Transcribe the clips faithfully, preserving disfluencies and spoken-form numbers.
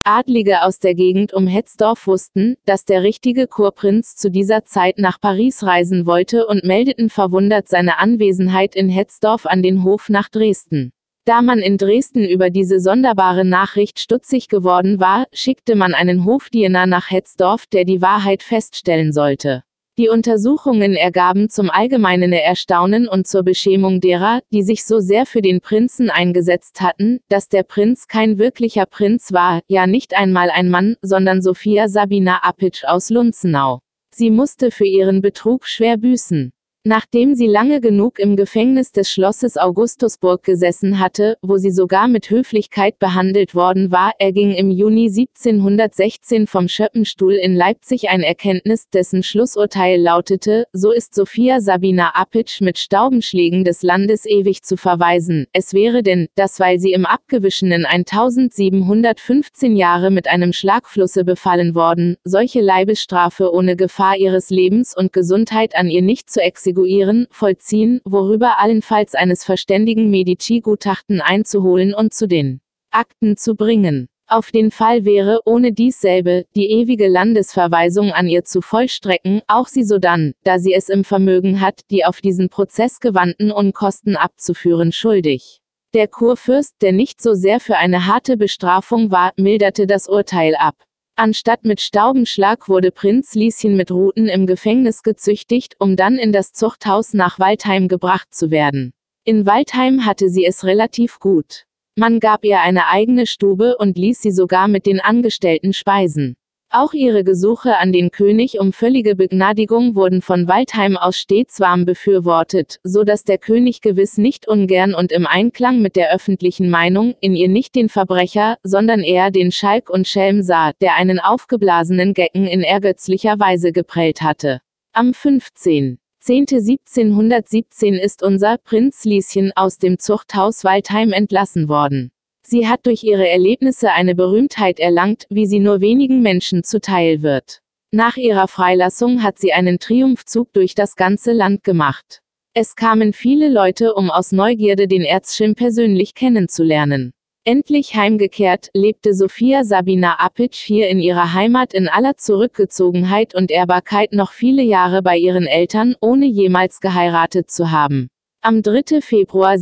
Adlige aus der Gegend um Hetzdorf wussten, dass der richtige Kurprinz zu dieser Zeit nach Paris reisen wollte und meldeten verwundert seine Anwesenheit in Hetzdorf an den Hof nach Dresden. Da man in Dresden über diese sonderbare Nachricht stutzig geworden war, schickte man einen Hofdiener nach Hetzdorf, der die Wahrheit feststellen sollte. Die Untersuchungen ergaben zum allgemeinen Erstaunen und zur Beschämung derer, die sich so sehr für den Prinzen eingesetzt hatten, dass der Prinz kein wirklicher Prinz war, ja nicht einmal ein Mann, sondern Sophia Sabina Apitsch aus Lunzenau. Sie musste für ihren Betrug schwer büßen. Nachdem sie lange genug im Gefängnis des Schlosses Augustusburg gesessen hatte, wo sie sogar mit Höflichkeit behandelt worden war, erging im Juni siebzehnhundertsechzehn vom Schöppenstuhl in Leipzig ein Erkenntnis, dessen Schlussurteil lautete: So ist Sophia Sabina Apitsch mit Staubenschlägen des Landes ewig zu verweisen. Es wäre denn, dass weil sie im abgewischenen eintausendsiebenhundertfünfzehn Jahre mit einem Schlagflusse befallen worden, solche Leibesstrafe ohne Gefahr ihres Lebens und Gesundheit an ihr nicht zu exekutieren, vollziehen, worüber allenfalls eines verständigen Medici-Gutachten einzuholen und zu den Akten zu bringen. Auf den Fall wäre, ohne diesselbe, die ewige Landesverweisung an ihr zu vollstrecken, auch sie sodann, da sie es im Vermögen hat, die auf diesen Prozess gewandten Unkosten abzuführen schuldig. Der Kurfürst, der nicht so sehr für eine harte Bestrafung war, milderte das Urteil ab. Anstatt mit Staubenschlag wurde Prinz Lieschen mit Ruten im Gefängnis gezüchtigt, um dann in das Zuchthaus nach Waldheim gebracht zu werden. In Waldheim hatte sie es relativ gut. Man gab ihr eine eigene Stube und ließ sie sogar mit den Angestellten speisen. Auch ihre Gesuche an den König um völlige Begnadigung wurden von Waldheim aus stets warm befürwortet, so dass der König gewiss nicht ungern und im Einklang mit der öffentlichen Meinung in ihr nicht den Verbrecher, sondern eher den Schalk und Schelm sah, der einen aufgeblasenen Gecken in ergötzlicher Weise geprellt hatte. Am fünfzehnten zehnten siebzehnhundertsiebzehn ist unser Prinz Lieschen aus dem Zuchthaus Waldheim entlassen worden. Sie hat durch ihre Erlebnisse eine Berühmtheit erlangt, wie sie nur wenigen Menschen zuteil wird. Nach ihrer Freilassung hat sie einen Triumphzug durch das ganze Land gemacht. Es kamen viele Leute, um aus Neugierde den Erzschim persönlich kennenzulernen. Endlich heimgekehrt, lebte Sophia Sabina Apitsch hier in ihrer Heimat in aller Zurückgezogenheit und Ehrbarkeit noch viele Jahre bei ihren Eltern, ohne jemals geheiratet zu haben. Am dritten Februar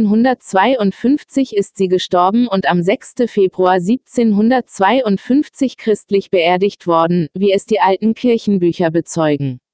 siebzehnhundertzweiundfünfzig ist sie gestorben und am sechsten Februar siebzehnhundertzweiundfünfzig christlich beerdigt worden, wie es die alten Kirchenbücher bezeugen.